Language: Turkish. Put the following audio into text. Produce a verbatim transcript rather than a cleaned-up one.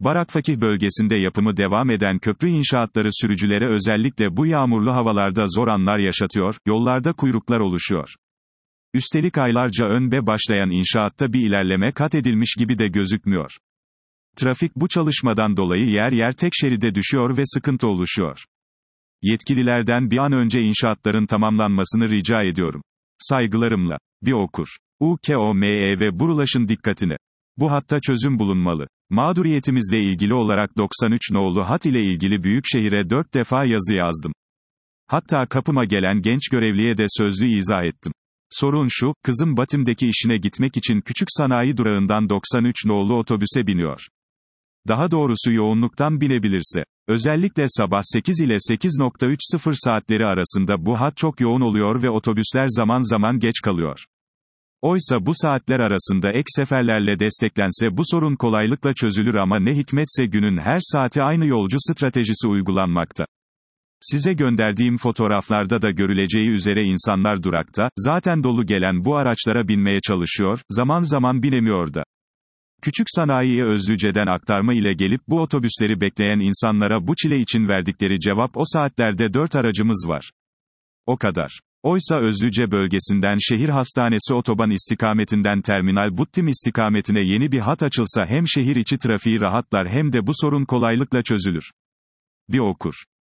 Barakfakih bölgesinde yapımı devam eden köprü inşaatları sürücülere özellikle bu yağmurlu havalarda zor anlar yaşatıyor, yollarda kuyruklar oluşuyor. Üstelik aylarca önce başlayan inşaatta bir ilerleme kat edilmiş gibi de gözükmüyor. Trafik bu çalışmadan dolayı yer yer tek şeride düşüyor ve sıkıntı oluşuyor. Yetkililerden bir an önce inşaatların tamamlanmasını rica ediyorum. Saygılarımla. Bir okur. U K O M E ve Burulaş'ın dikkatine. Bu hatta çözüm bulunmalı. Mağduriyetimizle ilgili olarak doksan üç nolu hat ile ilgili Büyükşehir'e dört defa yazı yazdım. Hatta kapıma gelen genç görevliye de sözlü izah ettim. Sorun şu, kızım Batim'deki işine gitmek için küçük sanayi durağından doksan üç nolu otobüse biniyor. Daha doğrusu yoğunluktan binebilirse. Özellikle sabah sekiz ile sekiz otuz saatleri arasında bu hat çok yoğun oluyor ve otobüsler zaman zaman geç kalıyor. Oysa bu saatler arasında ek seferlerle desteklense bu sorun kolaylıkla çözülür ama ne hikmetse günün her saati aynı yolcu stratejisi uygulanmakta. Size gönderdiğim fotoğraflarda da görüleceği üzere insanlar durakta, zaten dolu gelen bu araçlara binmeye çalışıyor, zaman zaman binemiyor da. Küçük sanayiye Özlüce'den aktarma ile gelip bu otobüsleri bekleyen insanlara bu çile için verdikleri cevap o saatlerde dört aracımız var. O kadar. Oysa Özlüce bölgesinden şehir hastanesi otoban istikametinden terminal Buttim istikametine yeni bir hat açılsa hem şehir içi trafiği rahatlar hem de bu sorun kolaylıkla çözülür. Bir okur.